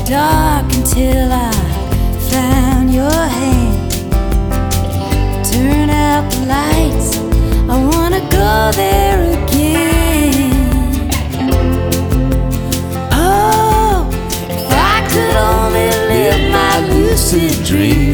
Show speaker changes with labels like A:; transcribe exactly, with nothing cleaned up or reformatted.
A: dark until I found your hand. Turn out the lights, I wanna go there again. Oh, if I could only live my lucid dream.